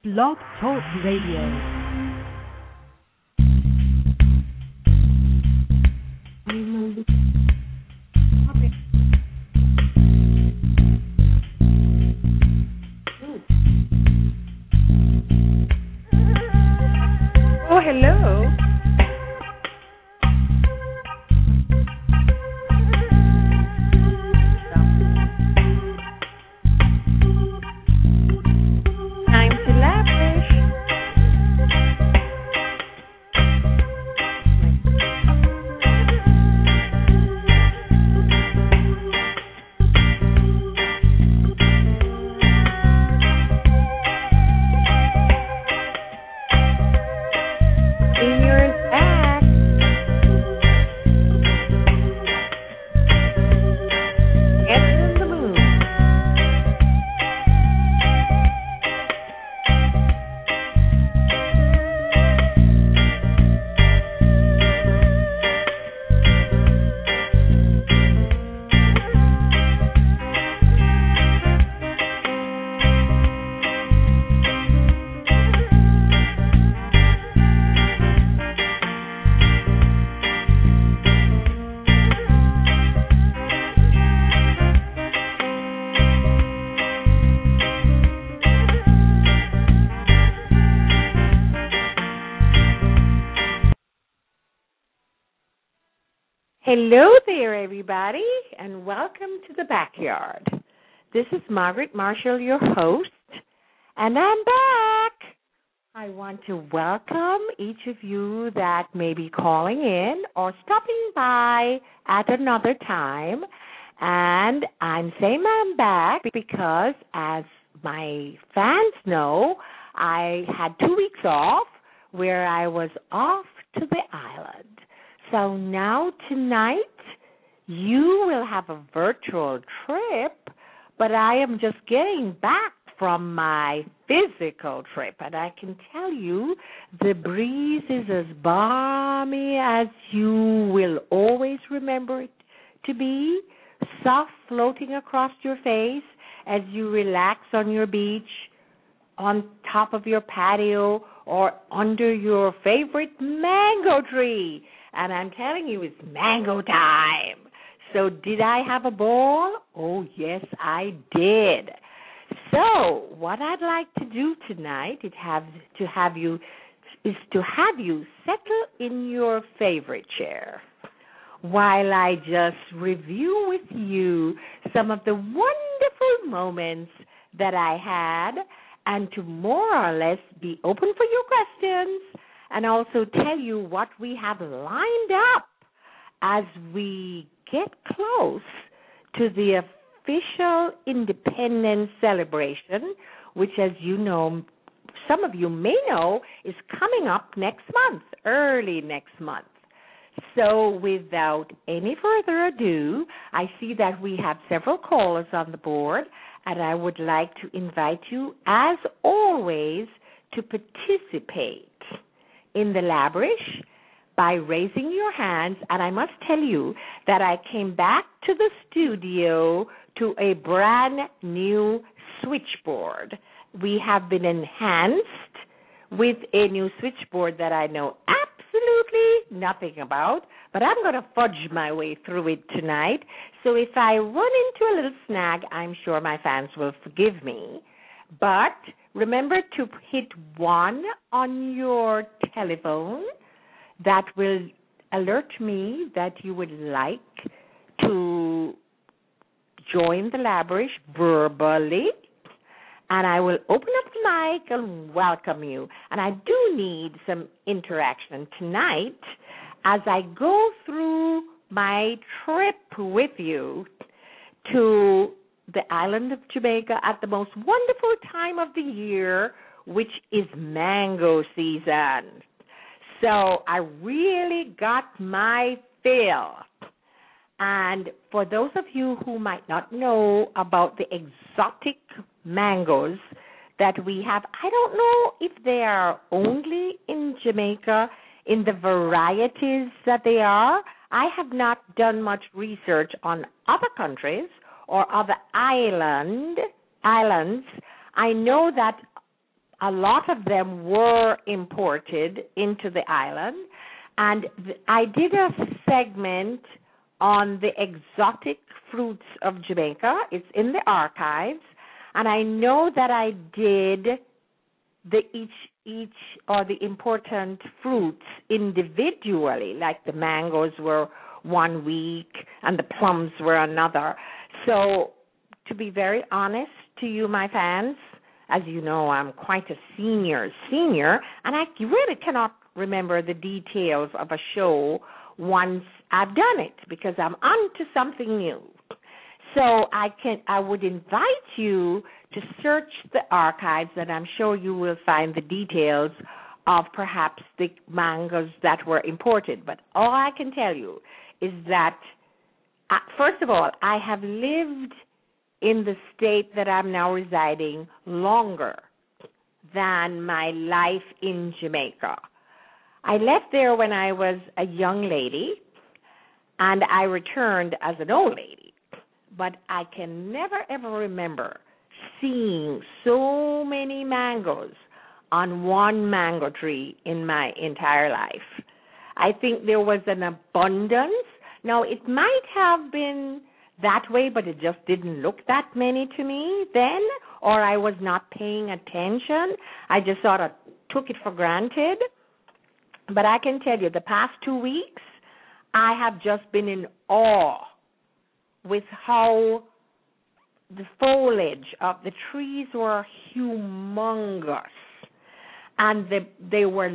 Blog Talk Radio. Oh, hello. Time to lavish. Senior is back. Get in the mood. Hello there, everybody, and welcome to the backyard. This is Margaret Marshall, your host, and I'm back. I want to welcome each of you that may be calling in or stopping by at another time. And I'm saying I'm back because, as my fans know, I had 2 weeks off where I was off to the island. So now tonight, you will have a virtual trip, but I am just getting back from my physical trip, and I can tell you the breeze is as balmy as you will always remember it to be, soft floating across your face as you relax on your beach, on top of your patio, or under your favorite mango tree. And I'm telling you, it's mango time. So did I have a ball? Oh, yes, I did. So what I'd like to do tonight is to have you settle in your favorite chair while I just review with you some of the wonderful moments that I had, and to more or less be open for your questions, and also tell you what we have lined up as we get close to the official independence celebration, which, as you know, some of you may know, is coming up next month, early next month. So without any further ado, I see that we have several callers on the board, and I would like to invite you, as always, to participate in the Labrish by raising your hands. And I must tell you that I came back to the studio to a brand new switchboard. We have been enhanced with a new switchboard that I know absolutely nothing about, but I'm going to fudge my way through it tonight. So if I run into a little snag, I'm sure my fans will forgive me. But remember to hit 1 on your telephone. That will alert me that you would like to join the Labrish verbally, and I will open up the mic and welcome you. And I do need some interaction tonight as I go through my trip with you to the island of Jamaica at the most wonderful time of the year, which is mango season. So I really got my fill. And for those of you who might not know about the exotic mangoes that we have, I don't know if they are only in Jamaica in the varieties that they are. I have not done much research on other countries or other islands. I know that a lot of them were imported into the island. And I did a segment on the exotic fruits of Jamaica. It's in the archives. And I know that I did each or the important fruits individually, like the mangoes were 1 week and the plums were another. So to be very honest to you, my fans, as you know, I'm quite a senior, and I really cannot remember the details of a show once I've done it because I'm on to something new. So I would invite you to search the archives, and I'm sure you will find the details of perhaps the mangoes that were imported. But all I can tell you is that, first of all, I have lived in the state that I'm now residing longer than my life in Jamaica. I left there when I was a young lady, and I returned as an old lady. But I can never, ever remember seeing so many mangoes on one mango tree in my entire life. I think there was an abundance. Now, it might have been that way, but it just didn't look that many to me then, or I was not paying attention. I just sort of took it for granted. But I can tell you, the past 2 weeks, I have just been in awe with how the foliage of the trees were humongous, and they were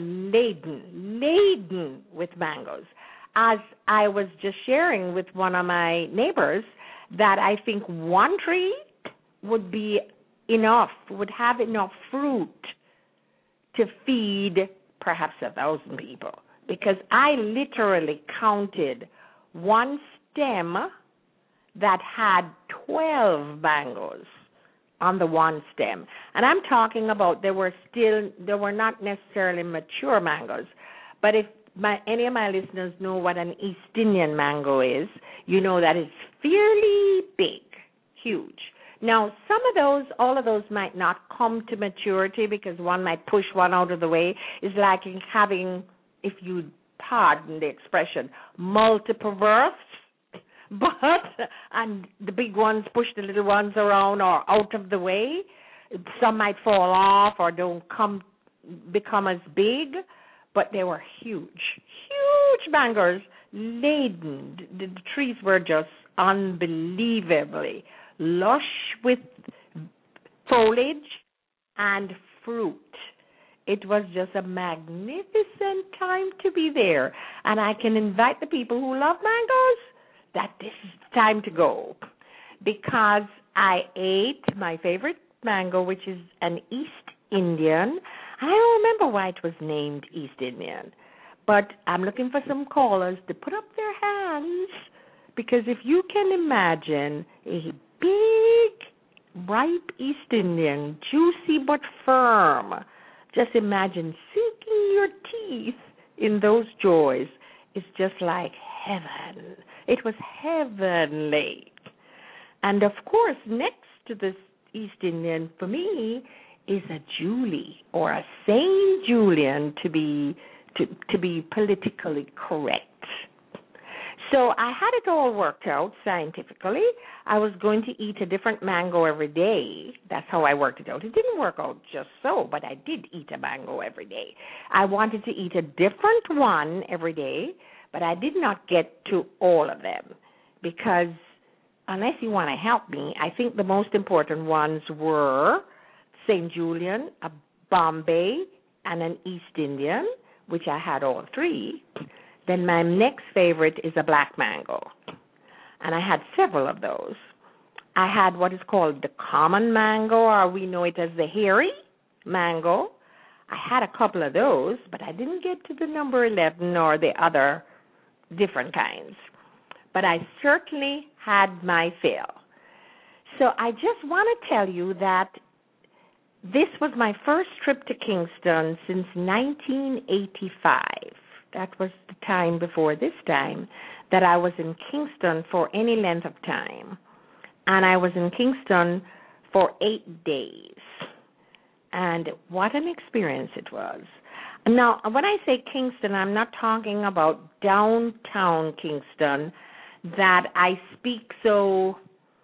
laden with mangoes. As I was just sharing with one of my neighbors, that I think one tree would be enough, would have enough fruit to feed perhaps 1,000 people, because I literally counted one stem that had 12 mangoes on the one stem. And I'm talking about they were not necessarily mature mangoes, but if any of my listeners know what an East Indian mango is, you know that it's fairly big, huge. Now, all of those might not come to maturity because one might push one out of the way. It's like having, if you pardon the expression, multiple births. And the big ones push the little ones around or out of the way. Some might fall off or don't become as big, but they were huge mangoes, laden. The trees were just unbelievably lush with foliage and fruit. It was just a magnificent time to be there. And I can invite the people who love mangoes that this is time to go, because I ate my favorite mango, which is an East Indian. I don't remember why it was named East Indian, but I'm looking for some callers to put up their hands, because if you can imagine a big, ripe East Indian, juicy but firm, just imagine sinking your teeth in those joys. It's just like heaven. It was heavenly. And of course, next to this East Indian for me is a Julie, or a Saint Julian to be politically correct. So I had it all worked out scientifically. I was going to eat a different mango every day. That's how I worked it out. It didn't work out just so, but I did eat a mango every day. I wanted to eat a different one every day, but I did not get to all of them, because unless you want to help me, I think the most important ones were St. Julian, a Bombay, and an East Indian, which I had all three. Then my next favorite is a black mango, and I had several of those. I had what is called the common mango, or we know it as the hairy mango. I had a couple of those, but I didn't get to the number 11 or the other different kinds. But I certainly had my fill. So I just want to tell you that this was my first trip to Kingston since 1985. That was the time before this time that I was in Kingston for any length of time. And I was in Kingston for 8 days. And what an experience it was. Now, when I say Kingston, I'm not talking about downtown Kingston that I speak so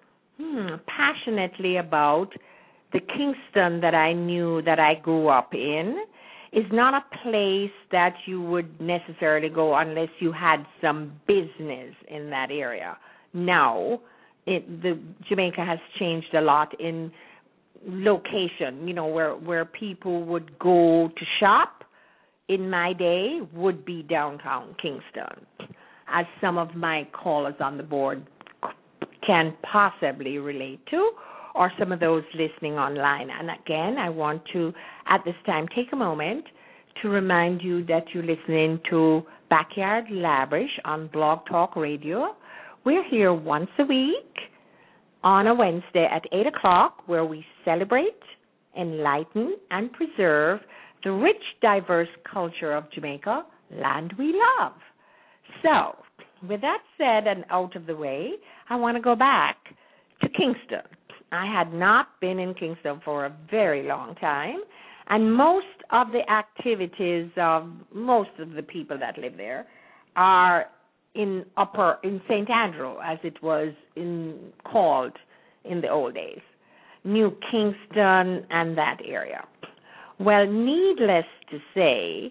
passionately about. The Kingston that I knew, that I grew up in, is not a place that you would necessarily go unless you had some business in that area. Now, Jamaica has changed a lot in location, where people would go to shop. In my day, would be downtown Kingston, as some of my callers on the board can possibly relate to, or some of those listening online. And again, I want to, at this time, take a moment to remind you that you're listening to Backyard Lavish on Blog Talk Radio. We're here once a week on a Wednesday at 8 o'clock, where we celebrate, enlighten, and preserve the rich, diverse culture of Jamaica, land we love. So, with that said and out of the way, I want to go back to Kingston. I had not been in Kingston for a very long time, and most of the activities of most of the people that live there are in St. Andrew, as it was called in the old days, New Kingston and that area. Well, needless to say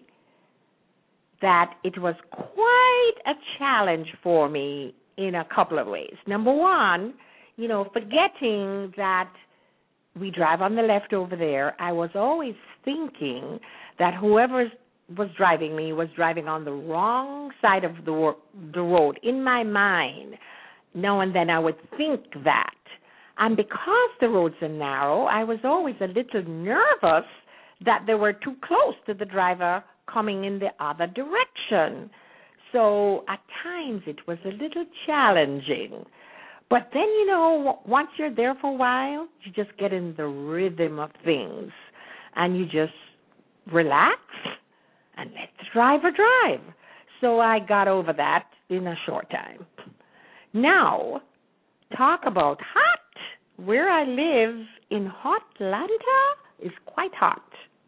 that it was quite a challenge for me in a couple of ways. Number one, forgetting that we drive on the left over there, I was always thinking that whoever was driving me was driving on the wrong side of the road in my mind. Now and then I would think that. And because the roads are narrow, I was always a little nervous that they were too close to the driver coming in the other direction. So at times it was a little challenging. But then, once you're there for a while, you just get in the rhythm of things and you just relax and let the driver drive. So I got over that in a short time. Now, talk about hot. Where I live in Hotlanta is quite hot.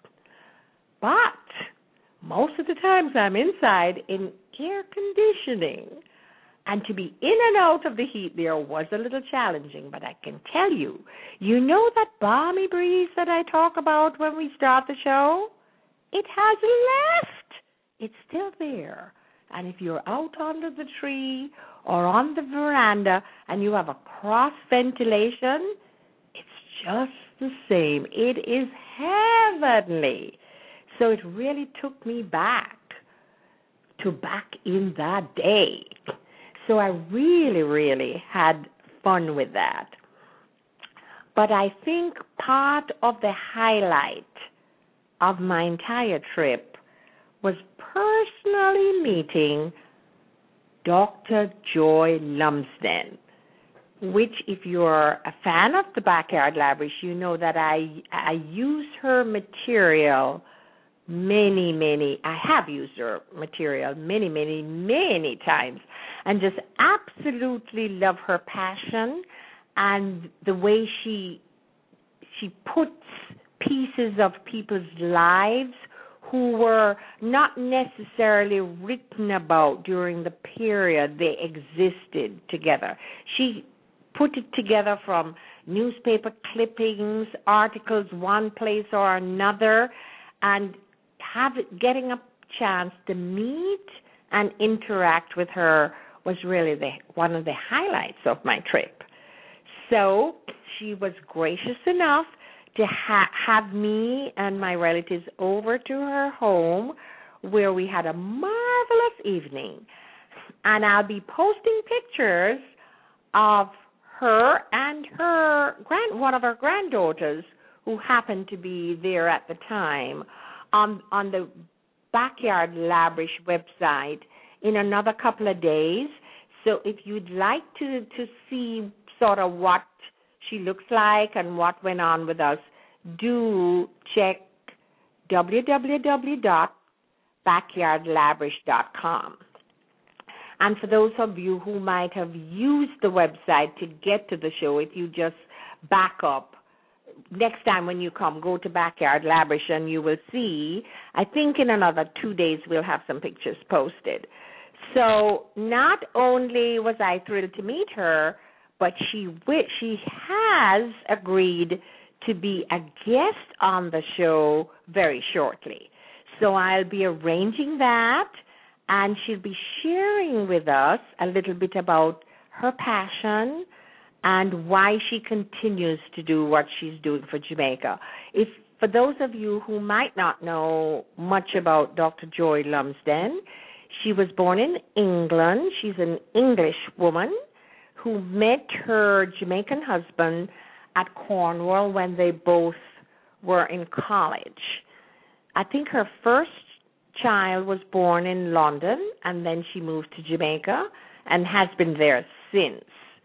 But most of the times I'm inside in air conditioning. And to be in and out of the heat there was a little challenging, but I can tell you, that balmy breeze that I talk about when we start the show? It has left. It's still there. And if you're out under the tree or on the veranda and you have a cross ventilation, it's just the same. It is heavenly. So it really took me back in that day. So I really, really had fun with that. But I think part of the highlight of my entire trip was personally meeting Dr. Joy Lumsden, which, if you're a fan of the Backyard Lavish, you know that I use her material I have used her material many times, and just absolutely love her passion and the way she puts pieces of people's lives who were not necessarily written about during the period they existed together. She put it together from newspaper clippings, articles, one place or another, and getting a chance to meet and interact with her was really one of the highlights of my trip. So she was gracious enough to have me and my relatives over to her home, where we had a marvelous evening. And I'll be posting pictures of her and one of her granddaughters, who happened to be there at the time, on the Backyard Lavish website in another couple of days. So if you'd like to see sort of what she looks like and what went on with us, do check www.backyardlavish.com. And for those of you who might have used the website to get to the show, if you just back up next time when you come, go to Backyard Labrish and you will see, I think in another 2 days we'll have some pictures posted. So not only was I thrilled to meet her, but she has agreed to be a guest on the show very shortly. So I'll be arranging that, and she'll be sharing with us a little bit about her passion and why she continues to do what she's doing for Jamaica. If for those of you who might not know much about Dr. Joy Lumsden, she was born in England. She's an English woman who met her Jamaican husband at Cornwall when they both were in college. I think her first child was born in London, and then she moved to Jamaica and has been there since.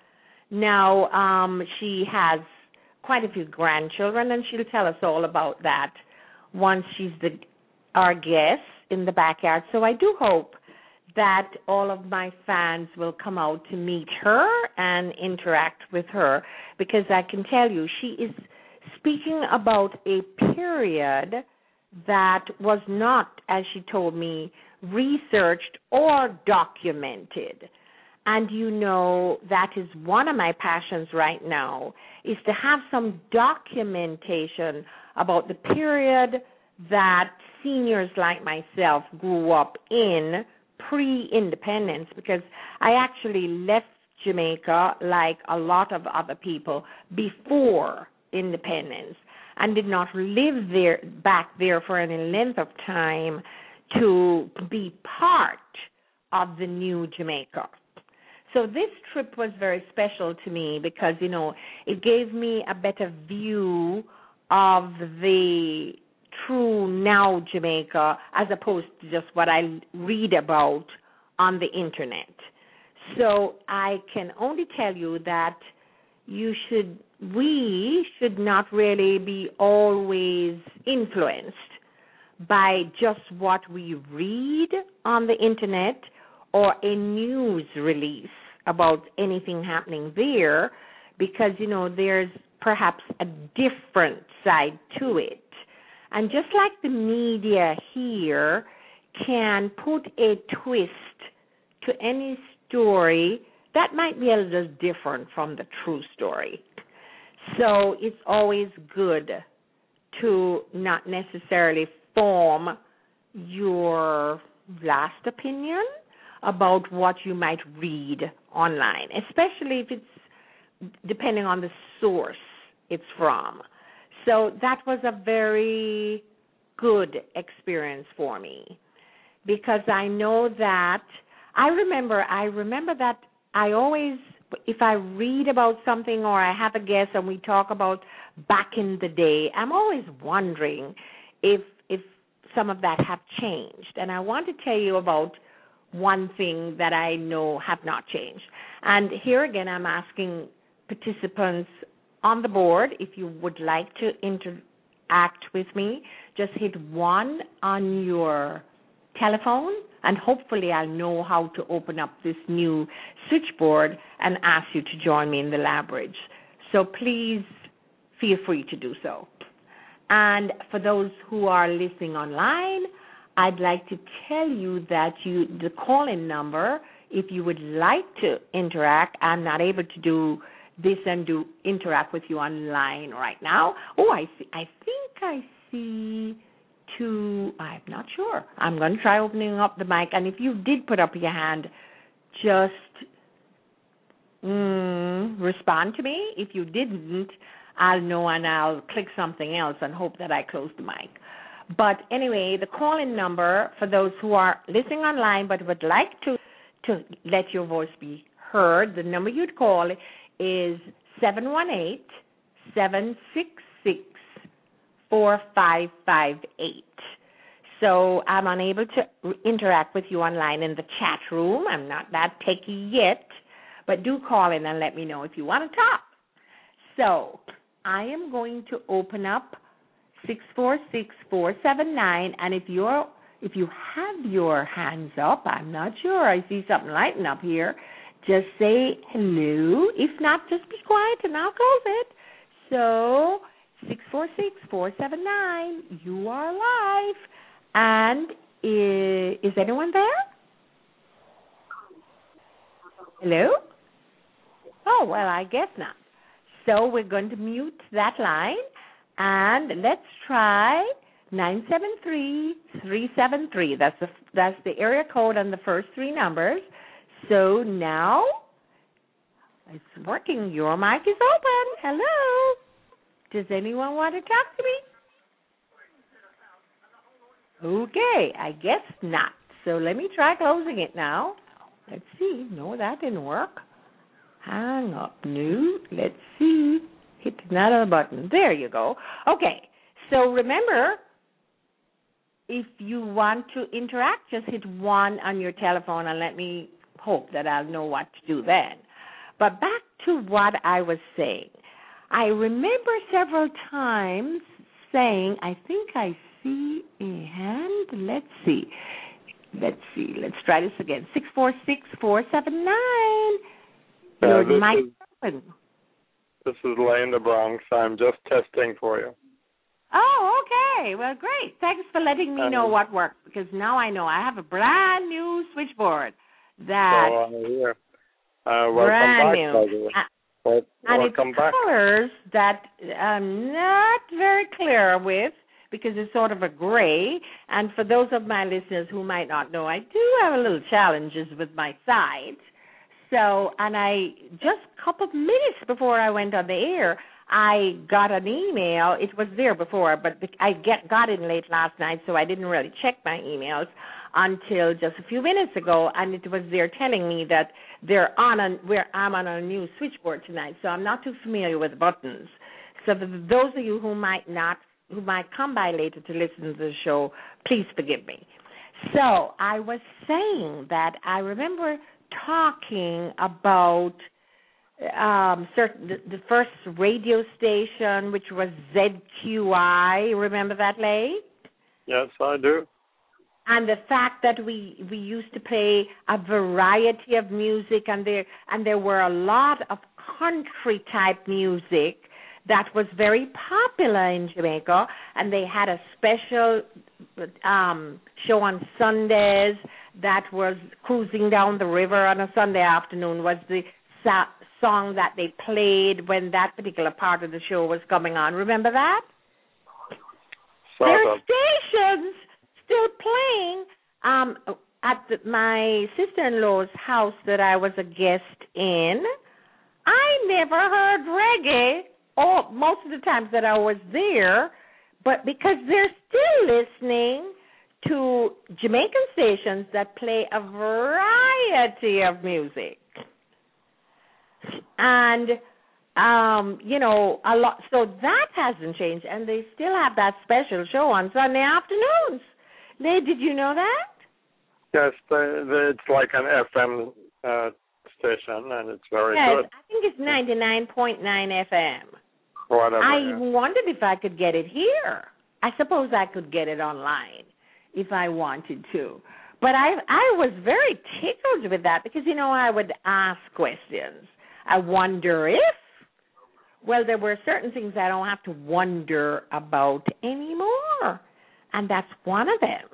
Now, she has quite a few grandchildren, and she'll tell us all about that once she's our guest in the backyard. So I do hope that all of my fans will come out to meet her and interact with her, because I can tell you she is speaking about a period that was not, as she told me, researched or documented. And you know, that is one of my passions right now, is to have some documentation about the period that seniors like myself grew up in pre-independence, because I actually left Jamaica like a lot of other people before independence and did not live back there for any length of time to be part of the new Jamaica. So this trip was very special to me because, you know, it gave me a better view of the true now Jamaica as opposed to just what I read about on the internet. So I can only tell you that we should not really be always influenced by just what we read on the internet or a news release about anything happening there, because, you know, there's perhaps a different side to it. And just like the media here can put a twist to any story that might be a little different from the true story. So it's always good to not necessarily form your last opinion about what you might read online, especially if it's depending on the source it's from. So that was a very good experience for me, because I know that I remember that I always, if I read about something or I have a guest and we talk about back in the day, I'm always wondering if some of that have changed. And I want to tell you about one thing that I know have not changed. And here again, I'm asking participants on the board, if you would like to interact with me, just hit 1 on your telephone, and hopefully I'll know how to open up this new switchboard and ask you to join me in the Labrish. So please feel free to do so. And for those who are listening online, I'd like to tell you that the call-in number, if you would like to interact, I'm not able to do this and interact with you online right now. Oh, I think I see 2. I'm not sure. I'm going to try opening up the mic. And if you did put up your hand, just respond to me. If you didn't, I'll know and I'll click something else and hope that I close the mic. But anyway, the call-in number for those who are listening online but would like to let your voice be heard, the number you'd call is 718-766-4558. So I'm unable to interact with you online in the chat room. I'm not that techie yet, but do call in and let me know if you want to talk. So I am going to open up 646-479, and if you have your hands up, I'm not sure, I see something lighting up here, just say hello. If not, just be quiet and I'll close it. So 646-479. You are live. And is anyone there? Hello? Oh, well, I guess not. So we're going to mute that line, and let's try 973-373. That's the area code on the first three numbers. So now it's working. Your mic is open. Hello. Does anyone want to talk to me? Okay, I guess not. So let me try closing it now. Let's see. No, that didn't work. Hang up. No. Let's see. Hit another button. There you go. Okay. So remember, if you want to interact, just hit 1 on your telephone and let me hope that I'll know what to do then. But back to what I was saying. I remember several times saying, I think I see a hand. Let's see. Let's try this again. 646-479. Your mic open. This is Lane the Bronx. I'm just testing for you. Oh, okay. Well, great. Thanks for letting me know what works, because now I know. I have a brand new switchboard. That here. brand new. And it's back. colors that I'm not very clear with, because it's sort of a gray. And for those of my listeners who might not know, I do have a little challenges with my sight. So, and I just a couple of minutes before I went on the air, I got an email. It was there before, but I got in late last night, so I didn't really check my emails until just a few minutes ago, and it was there telling me that I'm on a new switchboard tonight, so I'm not too familiar with buttons. So for those of you who might come by later to listen to the show, please forgive me. So I was saying that I remember talking about the first radio station, which was ZQI. Remember that, Lay? Yes, I do. And the fact that we used to play a variety of music, and there were a lot of country type music that was very popular in Jamaica, and they had a special show on Sundays that was Cruising Down the River on a Sunday afternoon was the song that they played when that particular part of the show was coming on. Remember that? There are stations still playing at my sister-in-law's house that I was a guest in. I never heard reggae most of the times that I was there, but because they're still listening to Jamaican stations that play a variety of music. And, a lot. So that hasn't changed, and they still have that special show on Sunday afternoons. Did you know that? Yes, it's like an FM station, and it's very good. I think it's 99.9 FM. Whatever. I wondered if I could get it here. I suppose I could get it online if I wanted to. But I was very tickled with that because, I would ask questions. I wonder if, there were certain things I don't have to wonder about anymore. And that's one of them.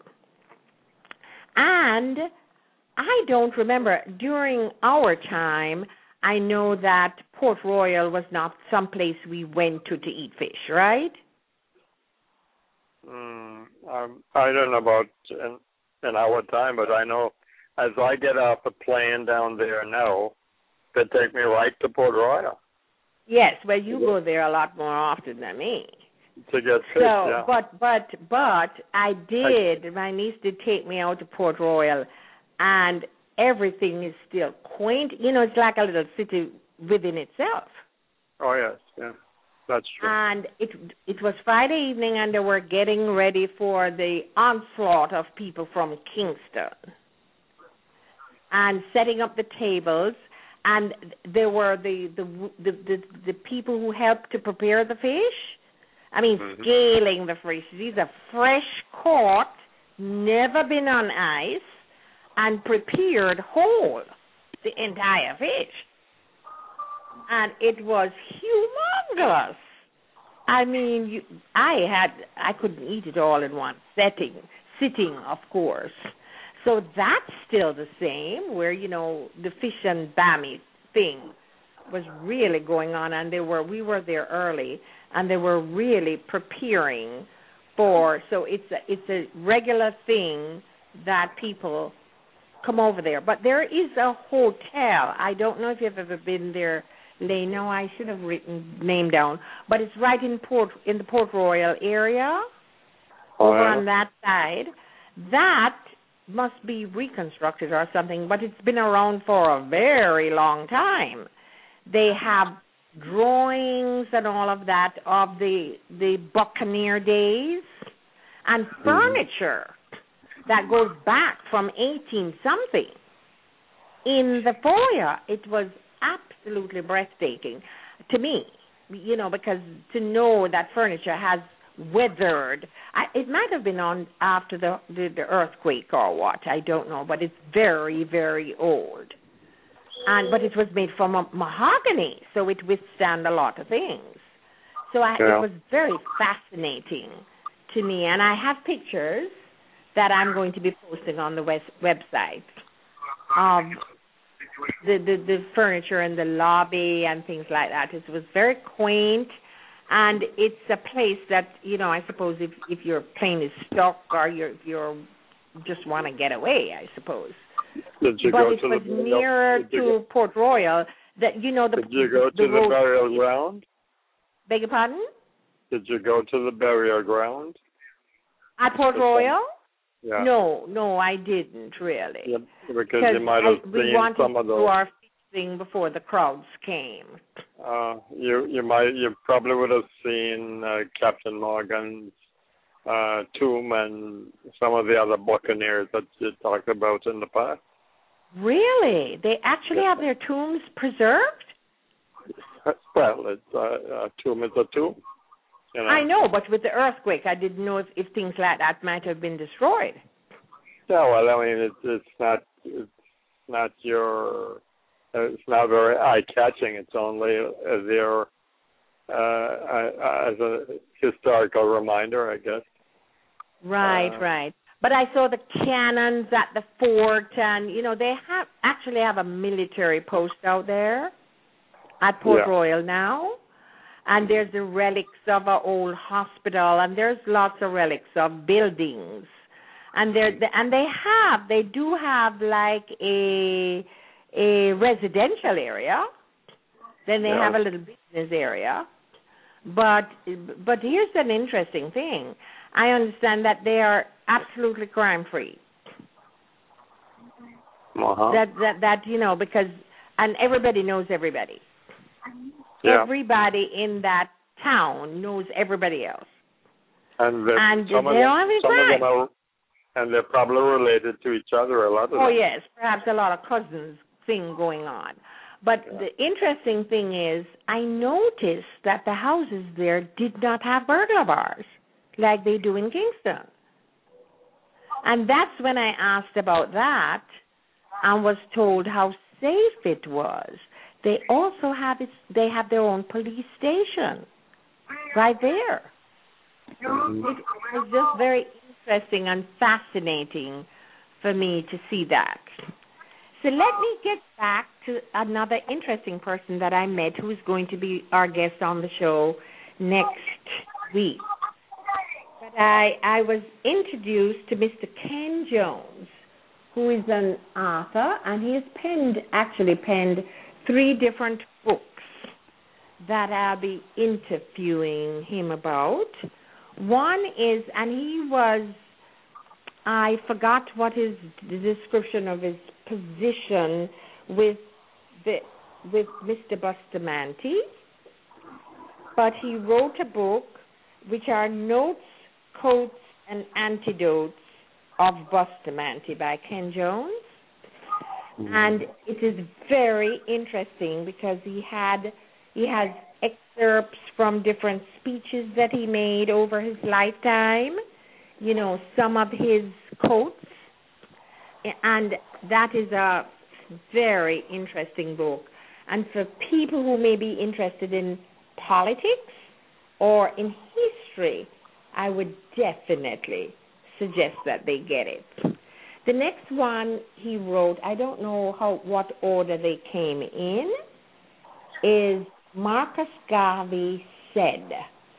And I don't remember, during our time, I know that Port Royal was not some place we went to eat fish, right? I don't know about in our time, but I know as I get off a plane down there now, they take me right to Port Royal. Yes, well, you go there a lot more often than me. To get fish, yeah. But I did. My niece did take me out to Port Royal, and everything is still quaint. It's like a little city within itself. Oh yes, yeah, that's true. And it was Friday evening, and they were getting ready for the onslaught of people from Kingston, and setting up the tables. And there were the people who helped to prepare the fish. I mean, scaling the fish. These are fresh caught, never been on ice, and prepared whole, the entire fish. And it was humongous. I mean, I couldn't eat it all in one sitting, of course. So that's still the same, where, the fish and bami thing was really going on, and we were there early, and they were really preparing for, so it's a regular thing that people come over there. But there is a hotel. I don't know if you've ever been there, Lane. No, I should have written name down. But it's right in the Port Royal area, over on that side. That must be reconstructed or something, but it's been around for a very long time. They have drawings and all of that of the Buccaneer days and furniture that goes back from 18-something in the foyer. It was absolutely breathtaking to me, because to know that furniture has weathered. It might have been on after the earthquake or what, I don't know, but it's very, very old. But it was made from mahogany, so it withstand a lot of things. So it was very fascinating to me, and I have pictures that I'm going to be posting on the website of the furniture in the lobby and things like that. It was very quaint, and it's a place that, I suppose if your plane is stuck or you're just want to get away, I suppose. Did you but go it to was the nearer to Port Royal. That Did you go to the burial ground? Beg your pardon? Did you go to the burial ground? At Port Royal? Yeah. No, I didn't really. Yeah, because you might have seen some of those. We wanted to do our thing before the crowds came. You probably would have seen Captain Morgan's tomb and some of the other Buccaneers that you talked about in the past. Really? They actually have their tombs preserved? Well, a tomb is a tomb. I know, but with the earthquake, I didn't know if things like that might have been destroyed. Yeah, well, I mean, it's not very eye-catching. It's only as a historical reminder, I guess. Right. But I saw the cannons at the fort, and they actually have a military post out there at Port Royal now. And there's the relics of an old hospital, and there's lots of relics of buildings. And they do have like a residential area. Then they have a little business area. But here's an interesting thing. I understand that they are absolutely crime-free. That because and everybody knows everybody. Yeah. Everybody in that town knows everybody else. And they don't have any crime. And they're probably related to each other, a lot of them. Oh, yes, perhaps a lot of cousins thing going on. But the interesting thing is, I noticed that the houses there did not have burglar bars like they do in Kingston. And that's when I asked about that and was told how safe it was. They also have their own police station right there. It was just very interesting and fascinating for me to see that. So let me get back to another interesting person that I met who is going to be our guest on the show next week. But I was introduced to Mr. Ken Jones, who is an author, and he has penned 3 different books that I'll be interviewing him about. One is, I forgot what the description of his position with Mr. Bustamante, but he wrote a book which are Notes, Quotes, and Antidotes of Bustamante by Ken Jones. And it is very interesting because he has excerpts from different speeches that he made over his lifetime, some of his quotes, and that is a very interesting book. And for people who may be interested in politics or in history, I would definitely suggest that they get it. The next one he wrote, I don't know what order they came in, is Marcus Garvey Said.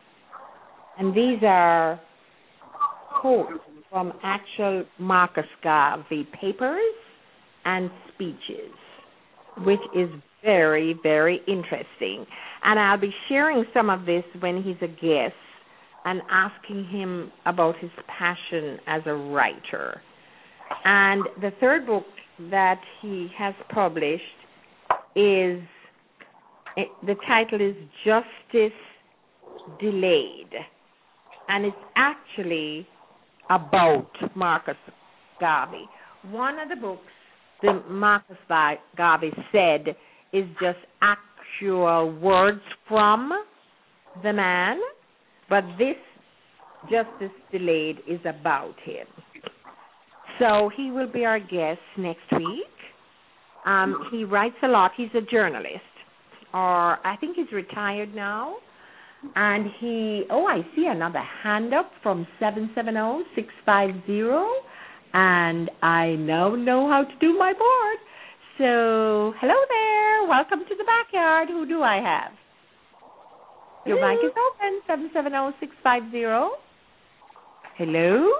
And these are quotes from actual Marcus Garvey papers and speeches, which is very, very interesting. And I'll be sharing some of this when he's a guest and asking him about his passion as a writer. And the third book that he has published is, the title is Justice Delayed. And it's actually about Marcus Garvey. One of the books that Marcus Garvey said is just actual words from the man, but this Justice Delayed is about him. So he will be our guest next week. He writes a lot. He's a journalist, or I think he's retired now. And I see another hand up from 770-650, and I now know how to do my board. So, hello there. Welcome to the backyard. Who do I have? Your mic is open, 770-650. Hello?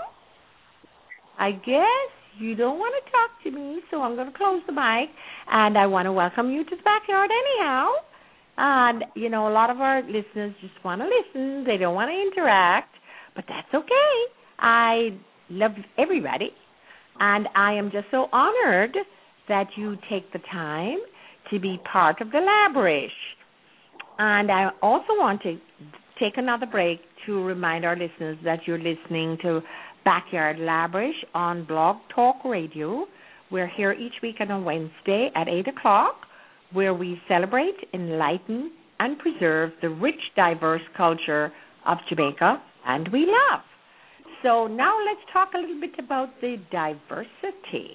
I guess you don't want to talk to me, so I'm going to close the mic, and I want to welcome you to the backyard anyhow. And, a lot of our listeners just want to listen. They don't want to interact, but that's okay. I love everybody, and I am just so honored that you take the time to be part of the Labrish. And I also want to take another break to remind our listeners that you're listening to Backyard Labrish on Blog Talk Radio. We're here each week on a Wednesday at 8 o'clock, where we celebrate, enlighten, and preserve the rich, diverse culture of Jamaica, and we love. So now let's talk a little bit about the diversity.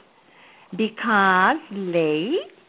Because, Lay,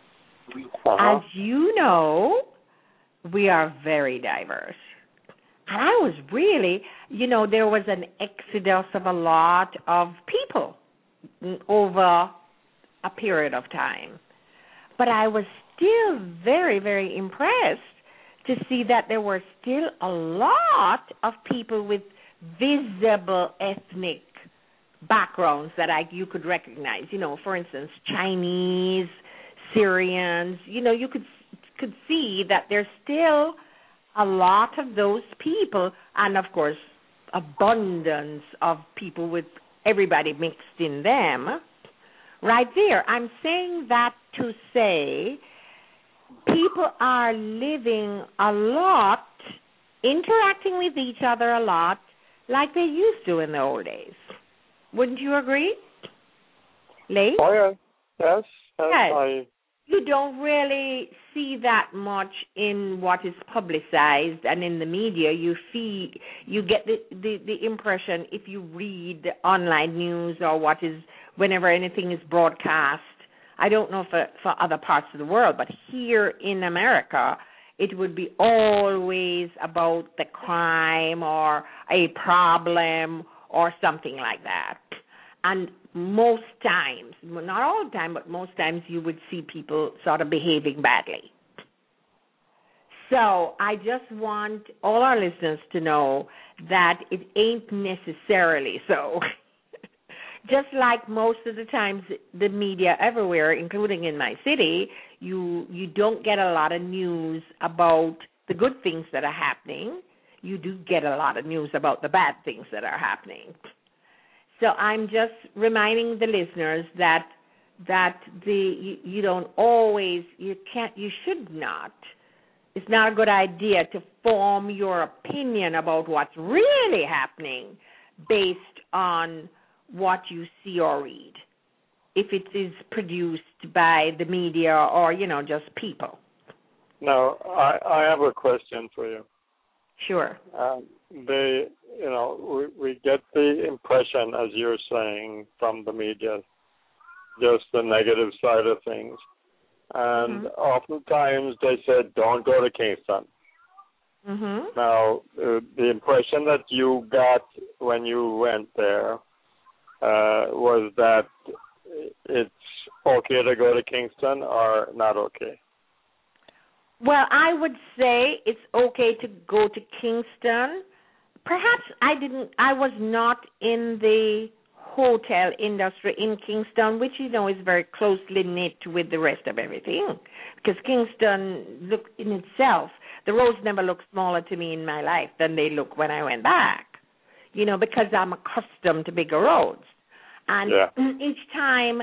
as you know, we are very diverse. And I was really, there was an exodus of a lot of people over a period of time. But I was still very, very impressed to see that there were still a lot of people with visible ethnic backgrounds that you could recognize. For instance, Chinese, Syrians. You could see that there's still a lot of those people, and of course, abundance of people with everybody mixed in them. Right there, I'm saying that to say people are living a lot, interacting with each other a lot, like they used to in the old days. Wouldn't you agree, Lee? Oh, yeah. Yes. Yes. You don't really see that much in what is publicized and in the media. You get the impression if you read the online news or whenever anything is broadcast. I don't know for other parts of the world, but here in America, it would be always about the crime or a problem or something like that. And most times, not all the time, but most times you would see people sort of behaving badly. So I just want all our listeners to know that it ain't necessarily so. Just like most of the times the media everywhere, including in my city, you don't get a lot of news about the good things that are happening. You do get a lot of news about the bad things that are happening. So I'm just reminding the listeners that you don't always, you should not. It's not a good idea to form your opinion about what's really happening based on what you see or read, if it is produced by the media or, just people. Now, I have a question for you. Sure. We get the impression, as you're saying, from the media, just the negative side of things. And oftentimes they said, don't go to Kingston. Mhm. Now, the impression that you got when you went there was that it's okay to go to Kingston or not okay? Well, I would say it's okay to go to Kingston. Perhaps I was not in the hotel industry in Kingston, which is very closely knit with the rest of everything. Because Kingston, look in itself, the roads never looked smaller to me in my life than they look when I went back. Because I'm accustomed to bigger roads. And each time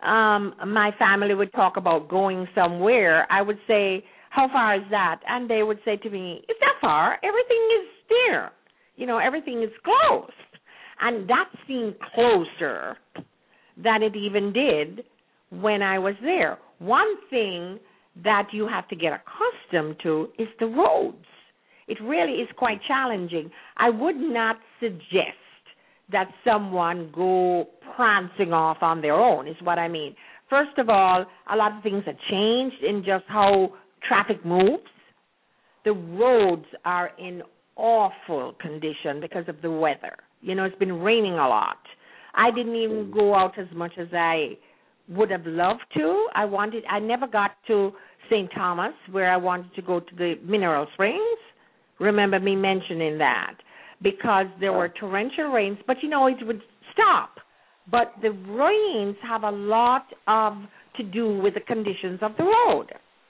my family would talk about going somewhere, I would say, how far is that? And they would say to me, it's not far. Everything is there. Everything is close. And that seemed closer than it even did when I was there. One thing that you have to get accustomed to is the roads. It really is quite challenging. I would not suggest that someone go prancing off on their own, is what I mean. First of all, a lot of things have changed in just how traffic moves. The roads are in awful condition because of the weather. It's been raining a lot. I didn't even go out as much as I would have loved to. I never got to St. Thomas, where I wanted to go to the mineral springs. Remember me mentioning that, because there were torrential rains, but it would stop. But the rains have a lot to do with the conditions of the road.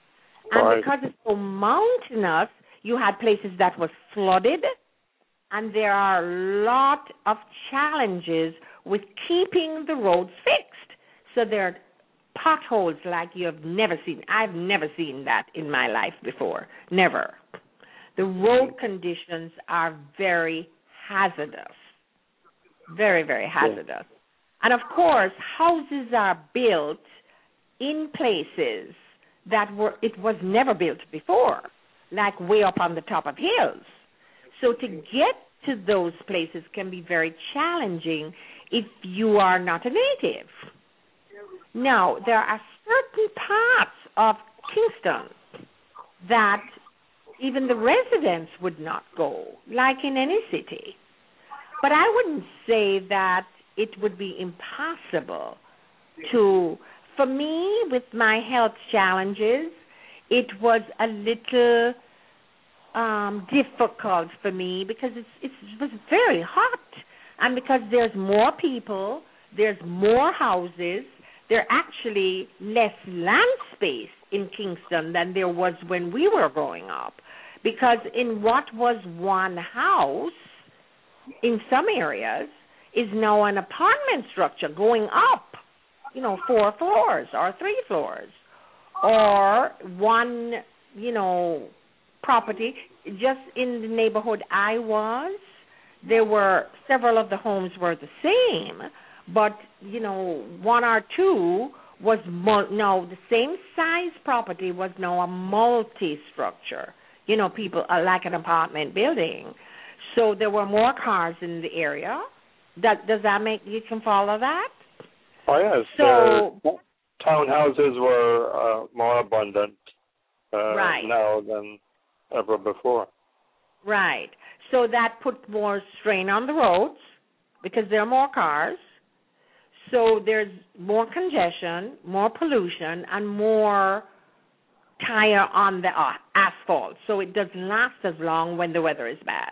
And because it's so mountainous, you had places that was flooded, and there are a lot of challenges with keeping the roads fixed. So there are potholes like you have never seen. I've never seen that in my life before. Never. The road conditions are very hazardous. Very, very hazardous. And, of course, houses are built in places that it was never built before, like way up on the top of hills. So to get to those places can be very challenging if you are not a native. Now, there are certain parts of Kingston that even the residents would not go, like in any city. But I wouldn't say that it would be impossible for me, with my health challenges, it was a little difficult for me because it was very hot. And because there's more people, there's more houses, there actually less land space in Kingston than there was when we were growing up. Because in what was one house, in some areas, is now an apartment structure going up, 4 floors or 3 floors. Or one, property, just in the neighborhood I was, there were several of the homes were the same, but, one or two was now the same size property was now a multi-structure, people like an apartment building. So there were more cars in the area. Does that make you can follow that? Oh, yes. So townhouses were more abundant now than ever before. Right. So that put more strain on the roads because there are more cars. So there's more congestion, more pollution, and more tire on the asphalt. So it doesn't last as long when the weather is bad.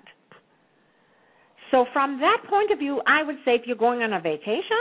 So from that point of view, I would say if you're going on a vacation,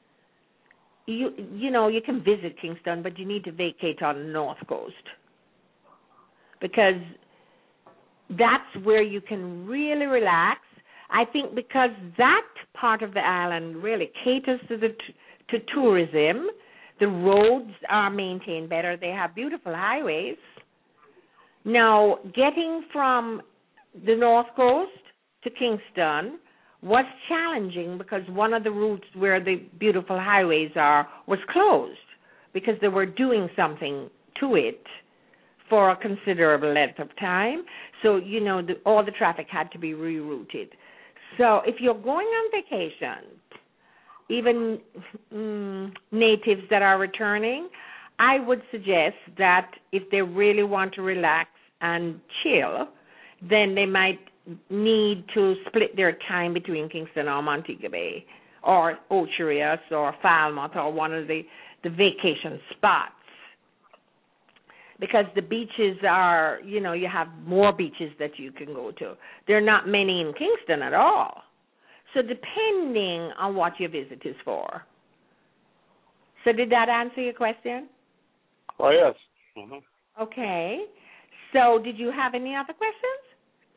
you can visit Kingston, but you need to vacate on the North Coast because that's where you can really relax. I think because that part of the island really caters to tourism, the roads are maintained better. They have beautiful highways. Now, getting from the North Coast to Kingston was challenging because one of the routes where the beautiful highways are was closed because they were doing something to it for a considerable length of time. So, all the traffic had to be rerouted. So if you're going on vacation, even natives that are returning, I would suggest that if they really want to relax and chill, then they might need to split their time between Kingston or Montego Bay or Ocho Rios or Falmouth or one of the vacation spots. Because the beaches are, you have more beaches that you can go to. There are not many in Kingston at all. So depending on what your visit is for. So did that answer your question? Oh, yes. Mm-hmm. Okay. So did you have any other questions?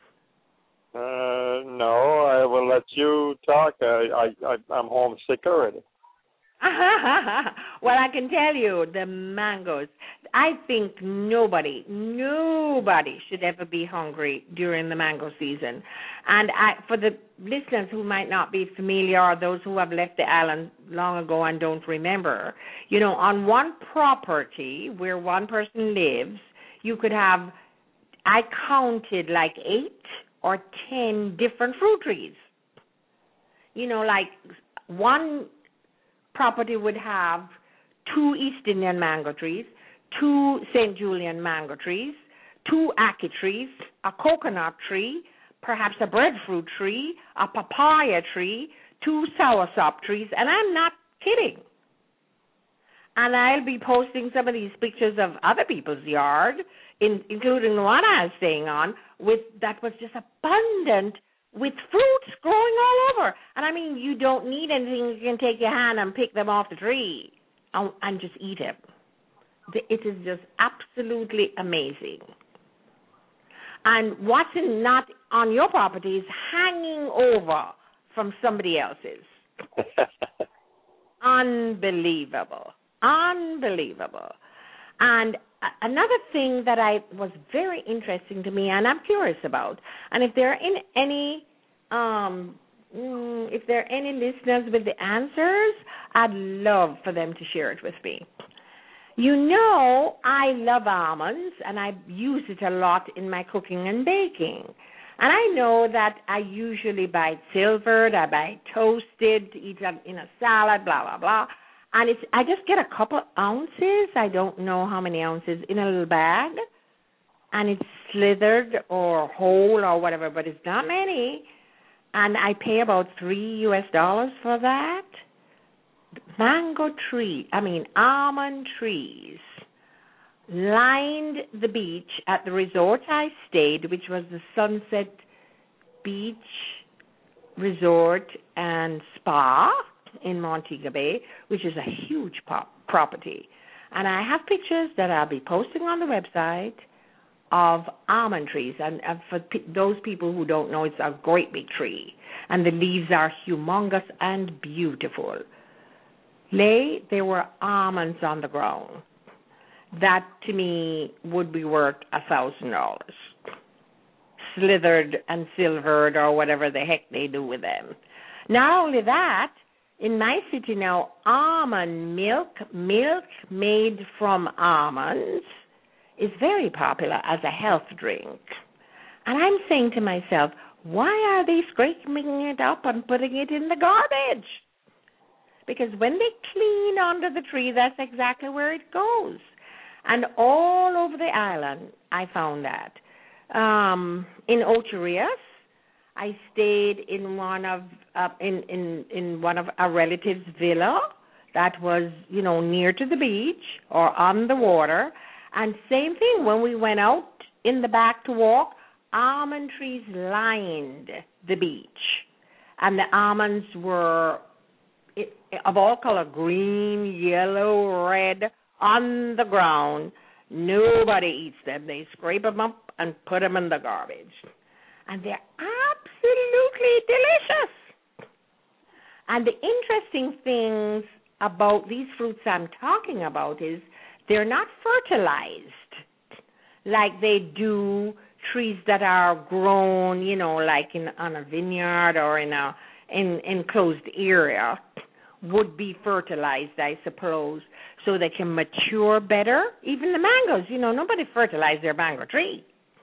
No, I will let you talk. I'm homesick already. Well, I can tell you, the mangoes, I think nobody should ever be hungry during the mango season. And for the listeners who might not be familiar or those who have left the island long ago and don't remember, on one property where one person lives, you could have, I counted like 8 or 10 different fruit trees. Like one property would have 2 East Indian mango trees, 2 St. Julian mango trees, 2 ackee trees, a coconut tree, perhaps a breadfruit tree, a papaya tree, 2 soursop trees, and I'm not kidding. And I'll be posting some of these pictures of other people's yard, including the one I was staying on, that was just abundant with fruits growing all over. And I mean, you don't need anything. You can take your hand and pick them off the tree and just eat them. It is just absolutely amazing. And what's not on your property is hanging over from somebody else's. Unbelievable. Unbelievable. And another thing that was very interesting to me, and I'm curious about, and if there are any listeners with the answers, I'd love for them to share it with me. I love almonds, and I use it a lot in my cooking and baking. And I know that I usually buy it silvered, I buy it toasted to eat in a salad, blah, blah, blah. And I just get a couple ounces, I don't know how many ounces, in a little bag. And it's slithered or whole or whatever, but it's not many. And I pay about $3 for that. Almond trees lined the beach at the resort I stayed, which was the Sunset Beach Resort and Spa in Montego Bay, which is a huge property. And I have pictures that I'll be posting on the website of almond trees. And for those people who don't know, it's a great big tree. And the leaves are humongous and beautiful. There were almonds on the ground. That, to me, would be worth $1,000. Slithered and silvered or whatever the heck they do with them. Not only that, in my city now, almond milk made from almonds, is very popular as a health drink. And I'm saying to myself, why are they scraping it up and putting it in the garbage? Because when they clean under the tree, that's exactly where it goes. And all over the island, I found that. In Ocho Rios, I stayed in one of our relatives' villa that was, near to the beach or on the water. And same thing, when we went out in the back to walk, almond trees lined the beach. And the almonds were of all color, green, yellow, red, on the ground. Nobody eats them. They scrape them up and put them in the garbage. And they're absolutely delicious. And the interesting things about these fruits I'm talking about is they're not fertilized like they do trees that are grown, like on a vineyard or in a enclosed area, would be fertilized, I suppose, so they can mature better. Even the mangoes, nobody fertilized their mango tree.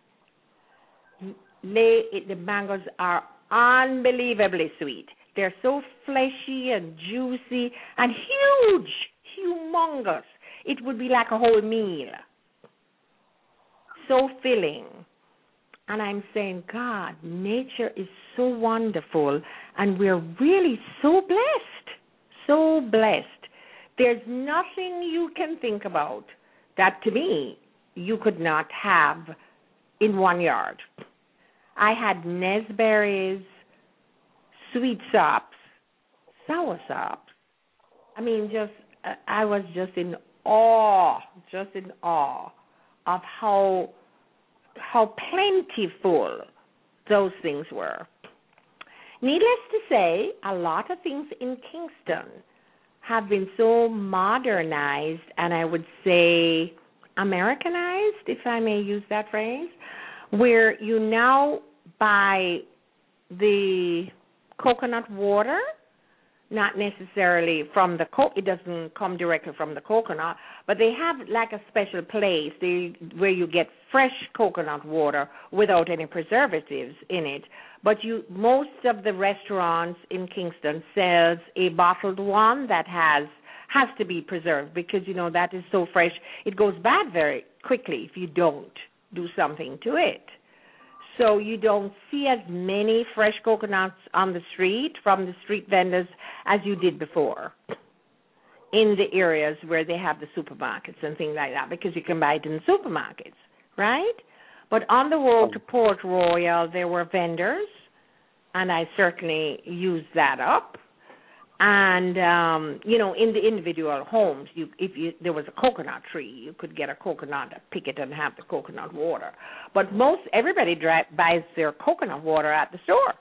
The mangoes are unbelievably sweet. They're so fleshy and juicy and huge, humongous. It would be like a whole meal. So filling. And I'm saying, God, nature is so wonderful, and we're really so blessed, so blessed. There's nothing you can think about that, to me, you could not have in one yard. I had nesberries, sweet sops, sour sops. I mean, I was just in awe of how plentiful those things were. Needless to say, a lot of things in Kingston have been so modernized, and I would say Americanized, if I may use that phrase, where you now buy the coconut water, not necessarily from it doesn't come directly from the coconut, but they have like a special place where you get fresh coconut water without any preservatives in it. But most of the restaurants in Kingston sells a bottled one that has to be preserved, because that is so fresh. It goes bad very quickly if you don't do something to it. So you don't see as many fresh coconuts on the street from the street vendors as you did before in the areas where they have the supermarkets and things like that, because you can buy it in the supermarkets, right? But on the road to Port Royal, there were vendors, and I certainly used that up. And, in the individual homes, if there was a coconut tree, you could get a coconut, pick it, and have the coconut water. But everybody buys their coconut water at the store.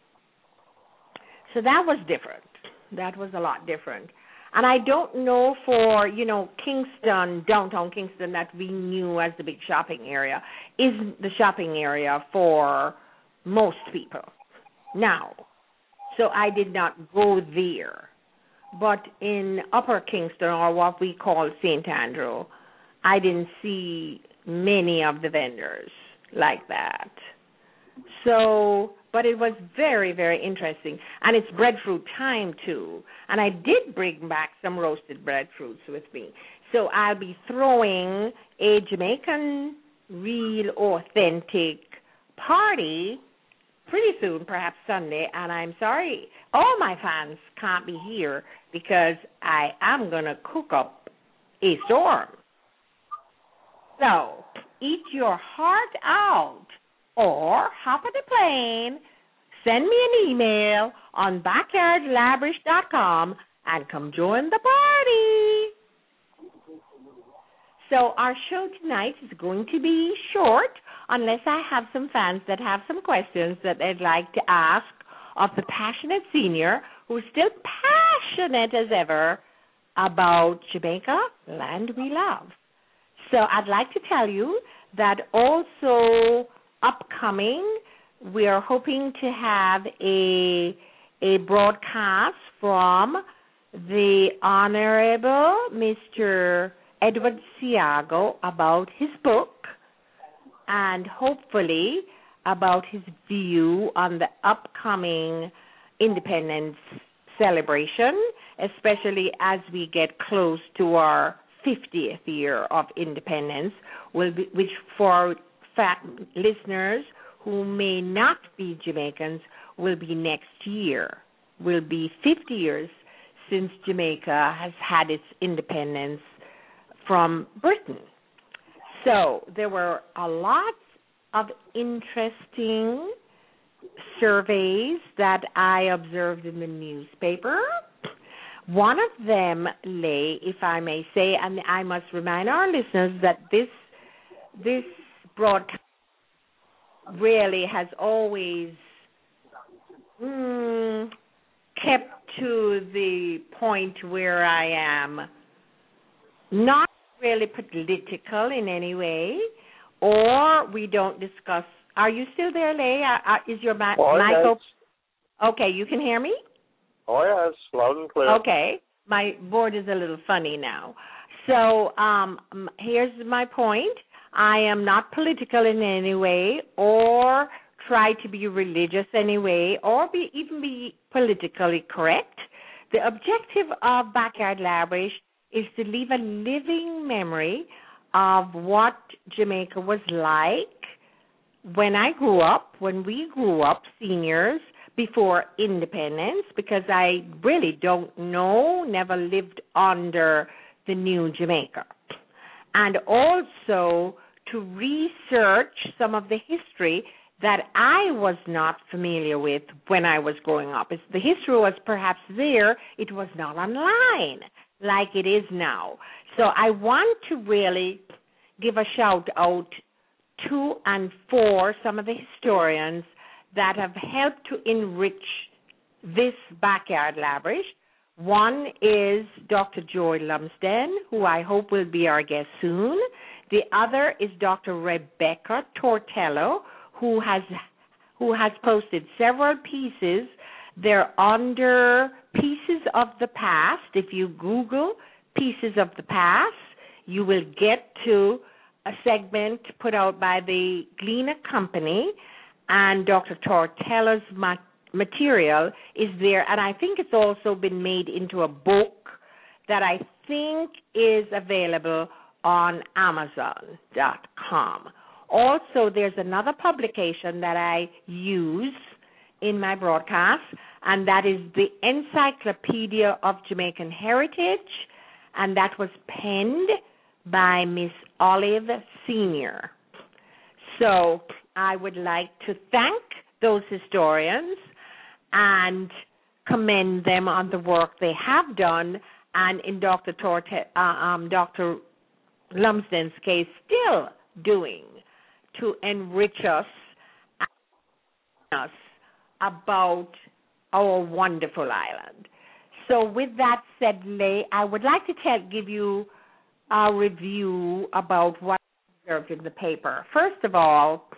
So that was different. That was a lot different. And I don't know for, Kingston, downtown Kingston, that we knew as the big shopping area, isn't the shopping area for most people now. So I did not go there. But in Upper Kingston, or what we call St. Andrew, I didn't see many of the vendors like that. So, but it was very, very interesting. And it's breadfruit time, too. And I did bring back some roasted breadfruits with me. So I'll be throwing a Jamaican, real, authentic party pretty soon, perhaps Sunday, and I'm sorry all my fans can't be here because I am going to cook up a storm. So, eat your heart out, or hop on a plane, send me an email on backyardlabrish.com, and come join the party. So our show tonight is going to be short, unless I have some fans that have some questions that they'd like to ask of the passionate senior, who's still passionate as ever about Jamaica, land we love. So I'd like to tell you that also upcoming, we are hoping to have a broadcast from the Honorable Mr. Edward Siago about his book, and hopefully about his view on the upcoming independence celebration, especially as we get close to our 50th year of independence, which for listeners who may not be Jamaicans will be next year, will be 50 years since Jamaica has had its independence from Britain. So there were a lot of interesting surveys that I observed in the newspaper. One of them lay, if I may say, and I must remind our listeners that this broadcast really has always kept to the point where I am not really political in any way, or we don't discuss. Are you still there, Lay? Is your mic open? Okay, you can hear me? Oh, yes, loud and clear. Okay, my board is a little funny now. So here's my point. I am not political in any way, or try to be religious anyway, or even be politically correct. The objective of Backyard Labrish is to leave a living memory of what Jamaica was like when we grew up, seniors, before independence, because I really don't know, never lived under the new Jamaica. And also to research some of the history that I was not familiar with when I was growing up. The history was perhaps there, it was not online like it is now. So I want to really give a shout out to and for some of the historians that have helped to enrich this Backyard Lavish. One is Dr. Joy Lumsden, who I hope will be our guest soon. The other is Dr. Rebecca Tortello, who has posted several pieces. They're under Pieces of the Past. If you Google Pieces of the Past, you will get to a segment put out by the Gleaner Company, and Dr. Tortello's material is there, and I think it's also been made into a book that I think is available on Amazon.com. Also, there's another publication that I use in my broadcast, and that is the Encyclopedia of Jamaican Heritage, and that was penned by Miss Olive Sr. So I would like to thank those historians and commend them on the work they have done, and in Dr. Lumsden's case, still doing to enrich us about our wonderful island. So with that said, Leigh, I would like to give you a review about what I observed in the paper. First of all,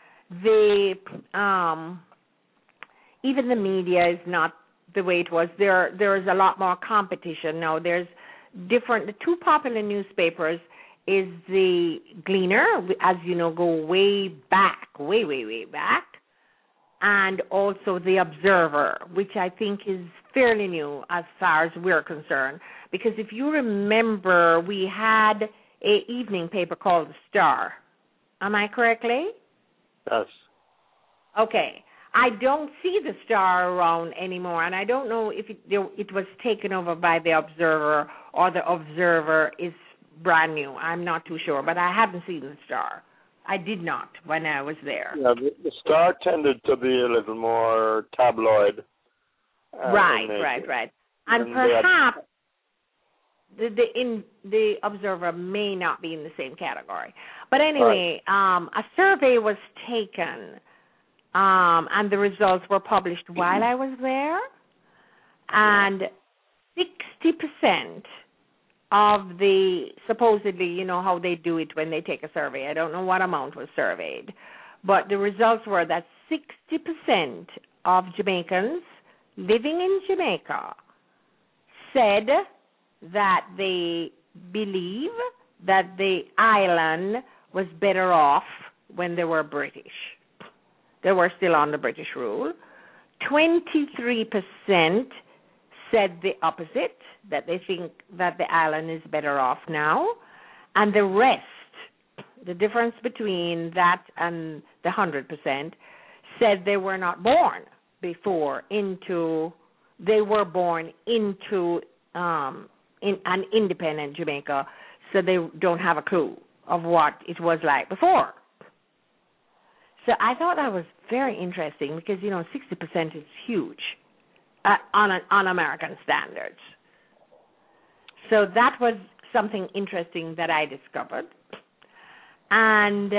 even the media is not the way it was. There is a lot more competition now. There's different. The two popular newspapers is the Gleaner, as you know, go way back, way back, and also the Observer, which I think is fairly new as far as we're concerned. Because if you remember, we had an evening paper called The Star. Am I correct, Leigh? Yes. Okay. I don't see The Star around anymore, and I don't know if it was taken over by the Observer or the Observer is brand new. I'm not too sure, but I haven't seen The Star. I did not when I was there. Yeah, the Star tended to be a little more tabloid. Right. And perhaps the Observer may not be in the same category. But anyway, a survey was taken, and the results were published while I was there, and 60% of the, supposedly, you know how they do it when they take a survey. I don't know what amount was surveyed, but the results were that 60% of Jamaicans living in Jamaica said that they believe that the island was better off when they were British. They were still under British rule. 23% said the opposite, that they think that the island is better off now. And the rest, the difference between that and the 100%, said they were not born before they were born into in an independent Jamaica, so they don't have a clue of what it was like before. So I thought that was very interesting because, 60% is huge on American standards. So that was something interesting that I discovered. And,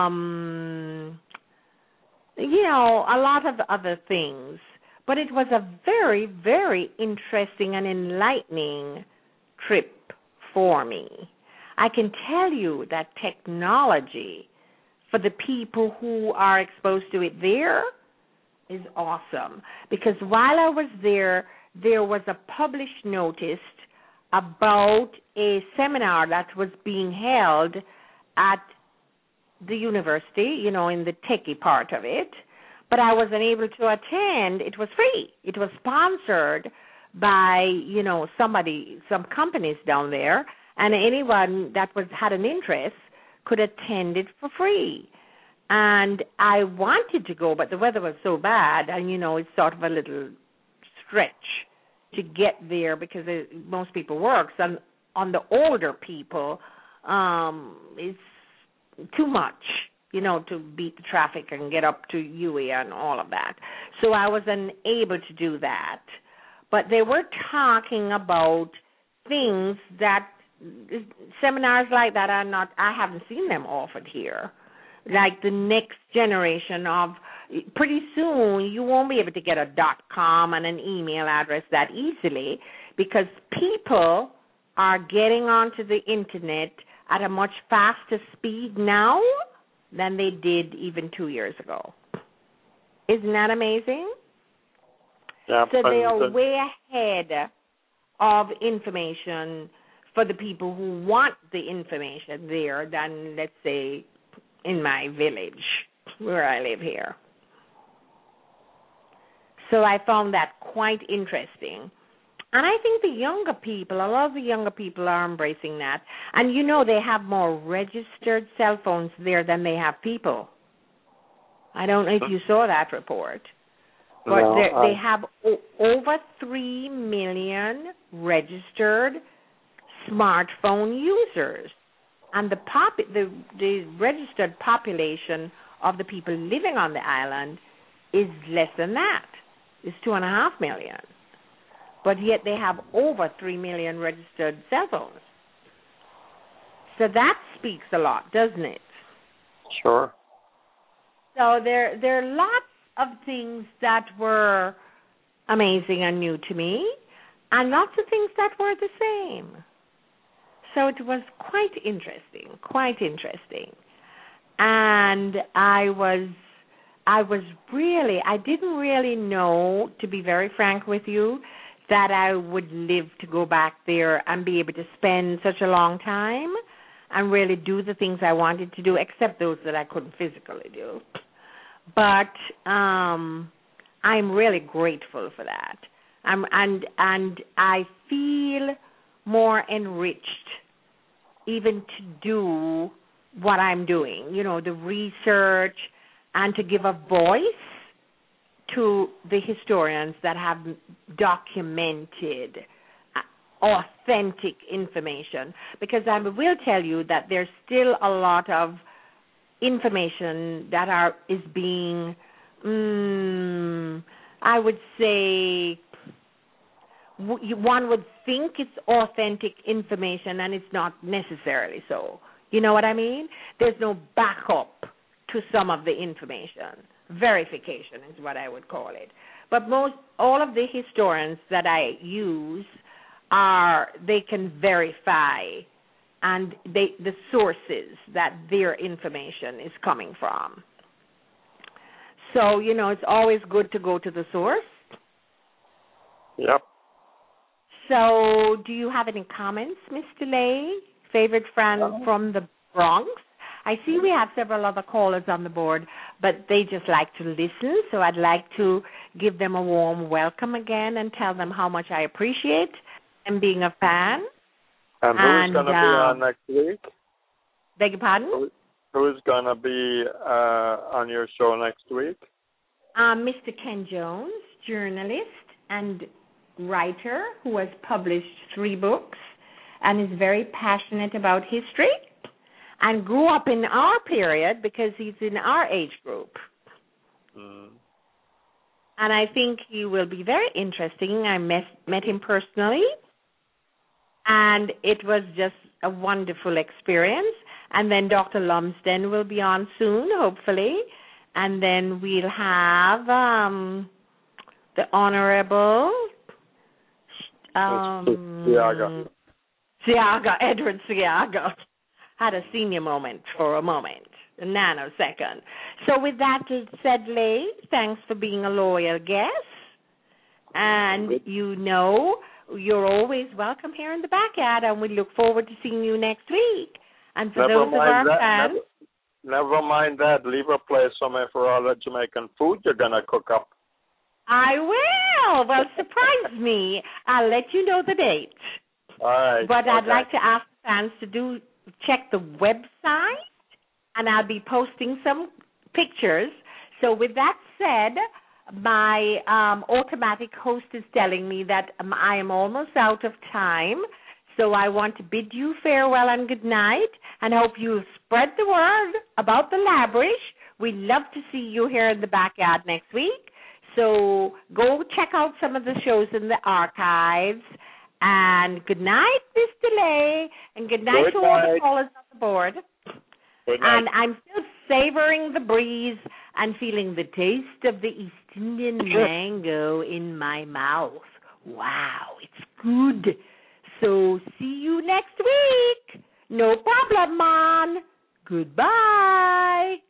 a lot of other things. But it was a very, very interesting and enlightening trip for me. I can tell you that technology, for the people who are exposed to it there, is awesome. Because while I was there was a published notice about a seminar that was being held at the university, in the techie part of it. But I wasn't able to attend. It was free. It was sponsored by, some companies down there, and anyone that had an interest could attend it for free. And I wanted to go, but the weather was so bad, and, it's sort of a little stretch to get there because most people work. So on the older people, it's too much, to beat the traffic and get up to UA and all of that. So I wasn't able to do that. But they were talking about things that seminars like that I haven't seen them offered here. Like the next generation of, pretty soon you won't be able to get a .com and an email address that easily because people are getting onto the internet at a much faster speed now than they did even 2 years ago. Isn't that amazing? Yeah, so they are way ahead of information for the people who want the information there than, let's say, in my village where I live here. So I found that quite interesting. And I think a lot of the younger people are embracing that. And, they have more registered cell phones there than they have people. I don't know if you saw that report. But no, they have over 3 million registered smartphone users. And the registered population of the people living on the island is less than that. It's 2.5 million. But yet they have over 3 million registered cell phones. So that speaks a lot, doesn't it? Sure. So there are lots of things that were amazing and new to me, and lots of things that were the same. So it was quite interesting. And I didn't really know, to be very frank with you, that I would live to go back there and be able to spend such a long time and really do the things I wanted to do, except those that I couldn't physically do. But I'm really grateful for that. And I feel more enriched even to do what I'm doing, the research, and to give a voice to the historians that have documented authentic information. Because I will tell you that there's still a lot of information that is being, I would say, one would think it's authentic information, and it's not necessarily so. You know what I mean? There's no backup to some of the information. Verification is what I would call it. But all of the historians that I use they can verify and the sources that their information is coming from. So, it's always good to go to the source. Yep. So, do you have any comments, Mr. Lay? Favorite friend from the Bronx? I see we have several other callers on the board, but they just like to listen, so I'd like to give them a warm welcome again and tell them how much I appreciate them being a fan. And who's going to be on next week? Beg your pardon? Who's going to be on your show next week? Mr. Ken Jones, journalist and writer who has published 3 books and is very passionate about history and grew up in our period because he's in our age group. Mm. And I think he will be very interesting. I met him personally, and it was just a wonderful experience. And then Dr. Lumsden will be on soon, hopefully. And then we'll have the Honorable Edward Seaga. Had a senior moment for a moment, a nanosecond. So with that said, Lay, thanks for being a loyal guest. And you're always welcome here in the backyard, and we look forward to seeing you next week. And for those of our fans... Never mind that. Leave a place somewhere for all the Jamaican food you're going to cook up. I will. Well, surprise me. I'll let you know the date. All right. But I'd like to ask fans to check the website, and I'll be posting some pictures. So with that said, my automatic host is telling me that I am almost out of time. So I want to bid you farewell and good night, and hope you spread the word about the Labrish. We'd love to see you here in the backyard next week. So go check out some of the shows in the archives. And good night, Mr. Lay, and good night to all the callers on the board. Good night. And I'm still savoring the breeze and feeling the taste of the East Indian mango in my mouth. Wow, it's good. So see you next week. No problem, Mon. Goodbye.